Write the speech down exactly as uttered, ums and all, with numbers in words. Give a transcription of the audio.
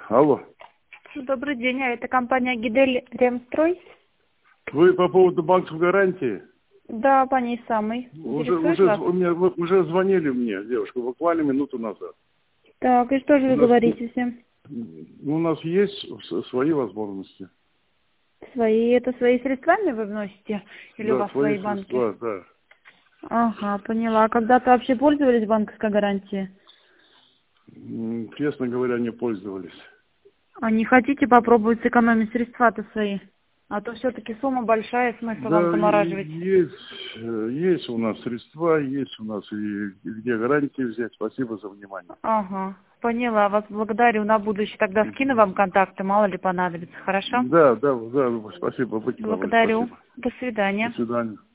Алло. Добрый день, а это компания Гидель Ремстрой? Вы по поводу банковской гарантии? Да, по ней самый. Уже, уже, у меня, вы уже звонили мне, девушка, буквально минуту назад. Так, и что же У вы нас, говорите всем? у нас есть свои возможности. Свои, это свои средствами вы вносите? Или у Да, вас свои свои банки? средства, да. Ага, поняла. А когда-то вообще пользовались банковской гарантией? М, Честно говоря, не пользовались. А не хотите попробовать сэкономить средства-то свои? А то все-таки сумма большая, смысл вам Да, и- замораживать. есть, э, есть у нас средства, есть у нас и где гарантии взять. Спасибо за внимание. Ага, поняла. Вас благодарю. На будущее тогда скину вам контакты, мало ли понадобится. Хорошо? Да, да, да, спасибо, будьте добры, Благодарю. спасибо. До До свидания. свидания.